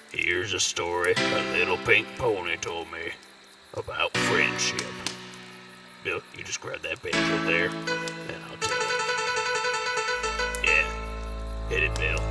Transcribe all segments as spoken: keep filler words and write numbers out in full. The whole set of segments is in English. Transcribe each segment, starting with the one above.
Here's a story a little pink pony told me about friendship. Bill, you just grab that page over there, and I'll tell it. Yeah, hit it, Bill.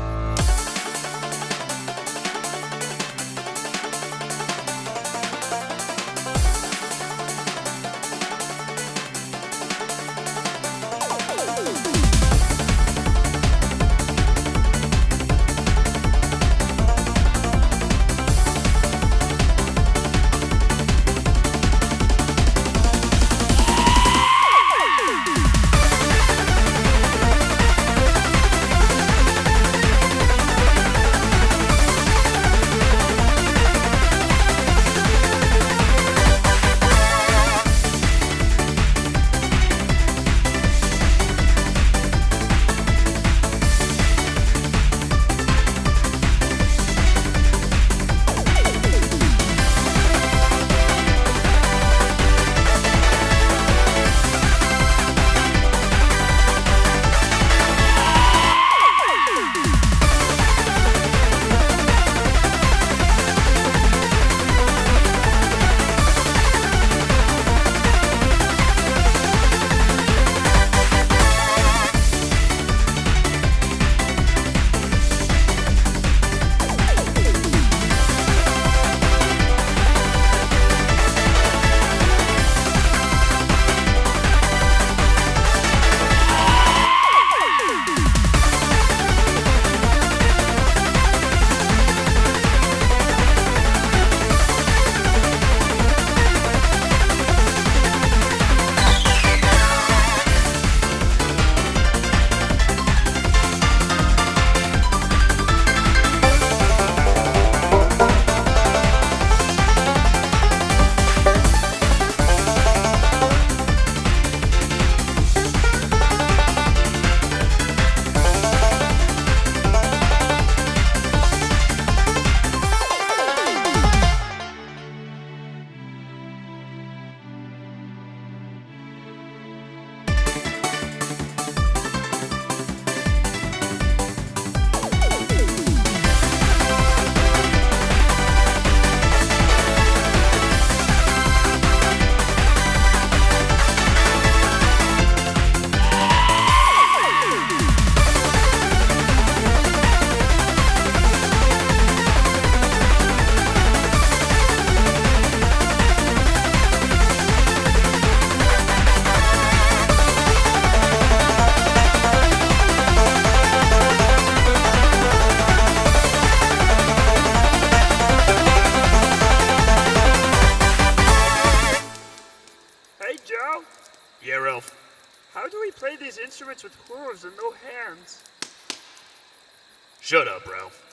Joe? Yeah, Ralph. How do we play these instruments with hooves and no hands? Shut up, Ralph.